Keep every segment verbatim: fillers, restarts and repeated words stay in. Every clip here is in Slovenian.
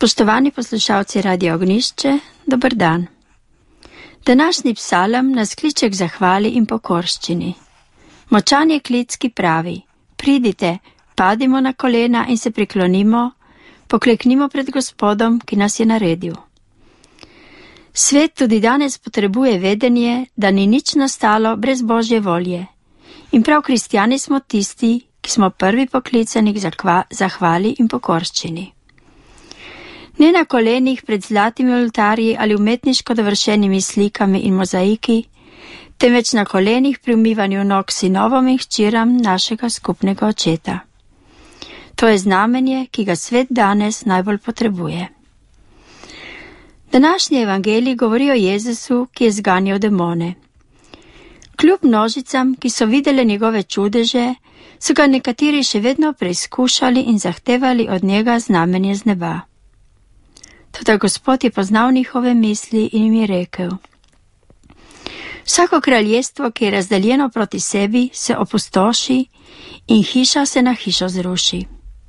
Spoštovani poslušalci Radia Ognišče, dober dan. Današnji psalm nas kliče k zahvali in pokorščini. Močan je klic, ki pravi: pridite, padimo na kolena in se priklonimo, pokleknimo pred Gospodom, ki nas je naredil. Svet tudi danes potrebuje vedenje, da ni nič nastalo brez Božje volje. In prav kristjani smo tisti, ki smo prvi poklicani k zahvali in pokorščini. Ne na kolenih pred zlatimi oltarji ali umetniško dovršenimi slikami in mozaiki, temveč na kolenih pri umivanju nog sinovom in hčeram našega skupnega očeta. To je znamenje, ki ga svet danes najbolj potrebuje. Današnji evangelij govori o Jezusu, ki je zganjal demone. Kljub množicam, ki so videle njegove čudeže, so ga nekateri še vedno preizkušali in zahtevali od njega znamenje z neba. Toda Gospod je poznal njihove misli in jim je rekel: vsako kraljestvo, ki je razdaljeno proti sebi, se opustoši in hiša se na hišo zruši.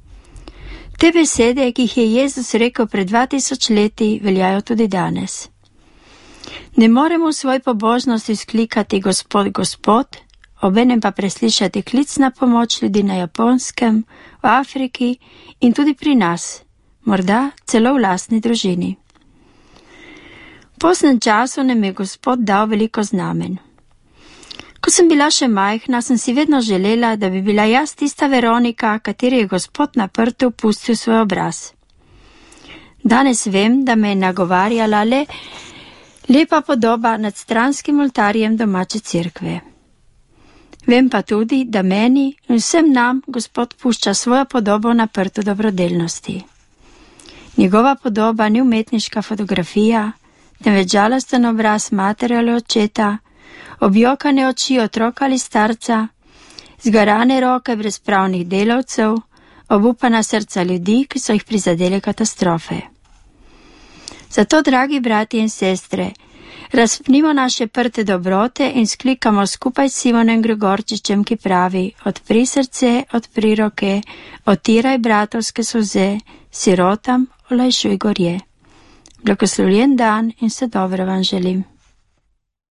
Te besede, ki jih je Jezus rekel pred dva tisoč leti, veljajo tudi danes. Ne moremo v svoj pobožnosti sklikati Gospod, Gospod, obenem pa preslišati klic na pomoč ljudi na Japonskem, v Afriki in tudi pri nas, morda celo v lastni družini. V poznem času nam je Gospod dal veliko znamen. Ko sem bila še majhna, sem si vedno želela, da bi bila jaz tista Veronika, kateri je Gospod na prtu pustil svoj obraz. Danes vem, da me je nagovarjala le lepa podoba nad stranskim oltarjem domače cerkve. Vem pa tudi, da meni in vsem nam Gospod pušča svojo podobo na prtu dobrodelnosti. Njegova podoba ni umetniška fotografija, temveč žalosten obraz matere ali očeta, objokane oči otroka ali starca, zgarane roke brezpravnih delavcev, obupana srca ljudi, ki so jih prizadele katastrofe. Zato, dragi brati in sestre, razpnimo naše prte dobrote in sklikamo skupaj s Simonem Gregorčičem, ki pravi: odpri srce, odpri roke, otiraj bratovske solze, sirotam olajšuj gorje. Blagoslovljen dan in vse dobro vam želim.